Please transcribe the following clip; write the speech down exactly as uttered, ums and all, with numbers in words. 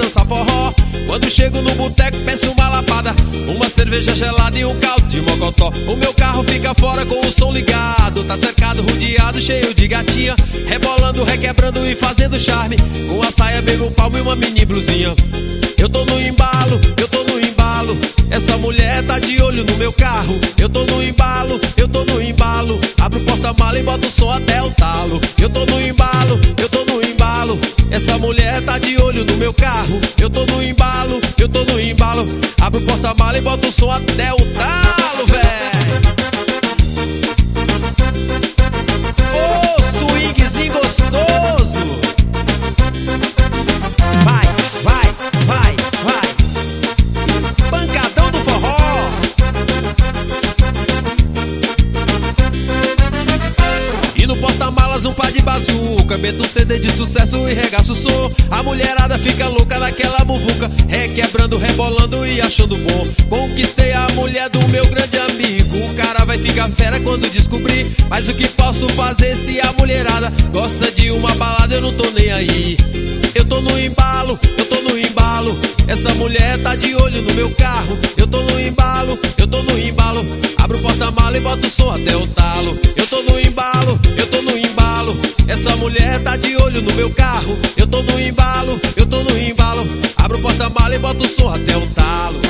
dançar forró. Quando chego no boteco peço uma lapada, uma cerveja gelada e um caldo de mocotó. O meu carro fica fora com o som ligado, tá cercado, rodeado, cheio de gatinha, rebolando, requebrando e fazendo charme, com a saia meio palmo e uma mini blusinha. Eu tô no embalo, eu tô no embalo, essa mulher tá de olho no meu carro. Eu tô no embalo, eu tô no embalo, abro o porta-mala e boto o som até o talo. Eu tô no embalo, eu tô no embalo, essa mulher tá de olho no meu carro. Eu tô no embalo, eu tô no embalo, abro o porta-mala e boto o som até o talo, véi. Ô, swingzinho gostoso. Vai, vai, vai, vai. Pancadão do forró. E no porta-malas um par de bazuca, meto um C D de sucesso e regaço o som. A mulherada fica louca naquela muvuca, requebrando, rebolando e achando bom. Conquistei a mulher do meu grande amigo, o cara vai ficar fera quando descobrir. Mas o que posso fazer se a mulherada gosta de uma balada? Eu não tô nem aí. Eu tô no embalo, eu tô no embalo, essa mulher tá de olho no meu carro. Eu tô no embalo, eu tô no embalo, abro o porta-mala e boto o som até o talo. Eu tô no embalo, eu tô no embalo, essa mulher tá de olho no meu carro. Eu tô no embalo, eu tô no embalo, abro o porta-mala e boto o som até o talo.